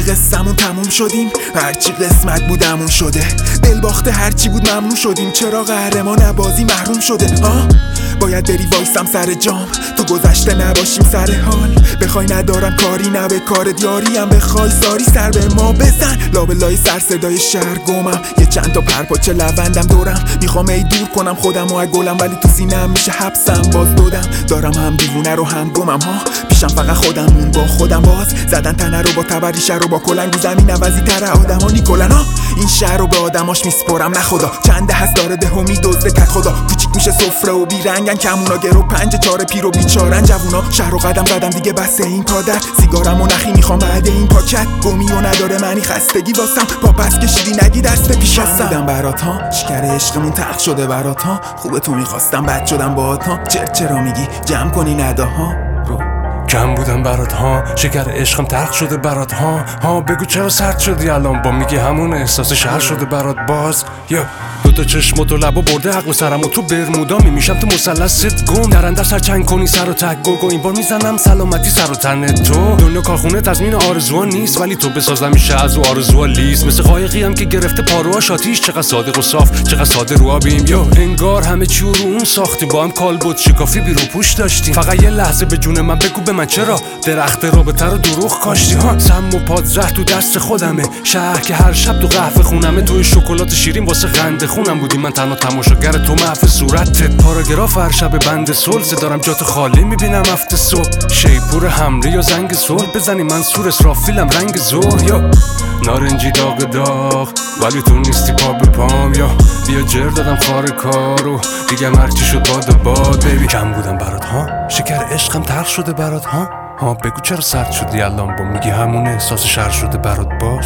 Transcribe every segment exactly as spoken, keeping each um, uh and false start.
قصمون تموم شدیم، هرچی قسمت بودمون شده. دل باخته هرچی بود ممنون شدیم، چرا قهرمان بازی محروم شده؟ ها باید بری وایسم سر جام، تو گذشته نباشیم سر حال. بخوای ندارم کاری نه به کار دیاریم، بخوای ساری سر به ما بزن. لابلای سر صدای شهر گمم، یه چند تا پرپاچه لوندم دورم. میخوام ای دور کنم خودم و گلم، ولی تو سینم میشه حبسم باز دودم. دارم هم دیوونه رو هم گمم ها، پیشم فقط خودمون با خودم. باز زدن تنه رو با تبری شهر رو با کلنگ رو زمین عوضی تر آدمانی کلن ها. این شهر رو به آدماش میسپرم نه خدا، چنده هست داره ده و میدزده کت خدا. کوچیک میشه سفره و بیرنگن، کمونا گرو پنج چاره پیر و بیچارن. جوونا شهر رو قدم زدم دیگه بسه این پادر. سیگارم و نخی میخوام بعد این پاکت، گمی و نداره معنی خستگی واسم. پا پس کشیدی نگی دست پیش هستم. بودم برات ها، شکر عشقمون تلخ شده برات ها. خوبه تو میخواستم بد شدم باهات ها. چرا چرا میگی جمع کنی نداها رو. کم بودم برات ها، شکر عشقم تلخ شده برات ها. ها بگو چرا سرد شدی الان، با میگی همون احساس شهر شده برات باز. یا دوتا چشم و تو لبا برده حق و سرم و تو برمودا میمیشم تو مثلثت گم. در اندر سر چنگ کنی سر و تک گرگ و این بار میزنم سلامتی سر و تن تو. دنیا کارخونه تضمین آرزوها نیست، ولی تو بسازم میشه از او آرزوها لیست. مثل قایقی هم که گرفته پاروهاش آتیش، چقدر صادق و صاف چقدر ساده رو آبیم. یا انگار همه چی رو اون ساختیم، با هم کالبد شکافی بیرو پوش داشتیم. فقط یه لحظه به جون من بگو به من چرا درخت رابطه رو دروغ کاشتی ها. سم و پادزهر تو دست خودمه، شهر که هر شب تو قهوه خونمه. توی شکلات شیرین واسه خنده خونم بودی، من تنها تماشاگر تو محو صورتت. پاراگراف هر شب بند سلسه دارم جات خالی میبینم هفته صبح. شیپور حمله یا زنگ صلح بزنی منصور اسرافیلم رنگ ظهر. یا نارنجی داغ داغ ولی تو نیستی پا به پام. یا بیا جر دادم خار کارو دیگه هرچی شد باد و باد. بیبی کم بودم برات ها، شکر عشقم تلخ شده برات ها. ها بگو چرا سرد شدی الان، با میگی همون احساس شهر شده برات باز.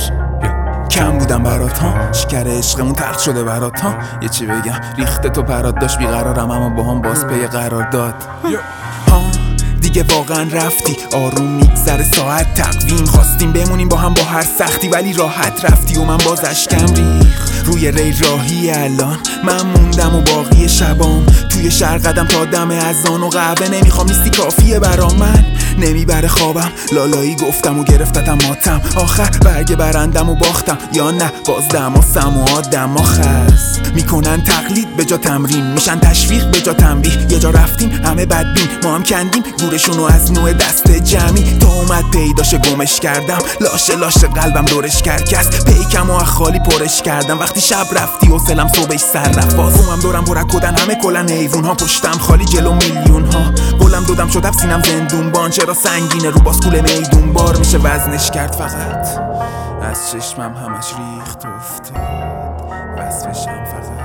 کم بودم برات ها، شکر عشقمون تلخ شده برات ها. یه چی بگم ریخته تو پرات داشت بیقرارم، اما با هم باز پی قرار داد ها. دیگه واقعا رفتی، آروم میگذره ساعت تقویم. خواستیم بمونیم با هم با هر سختی، ولی راحت رفتی و من باز اشکم ریخ. روی ریل راهی الان من موندم و باقی شبام توی شهر قدم تا دم اذان و قهوه نمیخوام، نیستی کافیه برام. من نمیبره خوابم، لالایی گفتم و گرفتتم ماتم. آخر برگ برندم و باختم یا نه باز دماسم و آدم آخرس میکنن تقلید به جا تمرین، میشن تشویق به جا تنبیه. یه جا رفتیم همه بدبین، ما هم کندیم گورشونو از نوع دست جمعی. تو اومد پیداش گمش کردم، لاشه لاشه قلبم دورش کرکس. پیکم و خالی پرش کردم، وقتی شب رفتی و سلم صبحش سر رفت. باز هم دورم برک کدن همه کلن حیوون ها، پشتم خالی جلو میلیون ها. قلم دودم شدم سینم زندون بان، چرا سنگینه رو باسکول میدون بار میشه وزنش کرد. فقط از چشمم همش ریخت افتاد، وصفشم فقط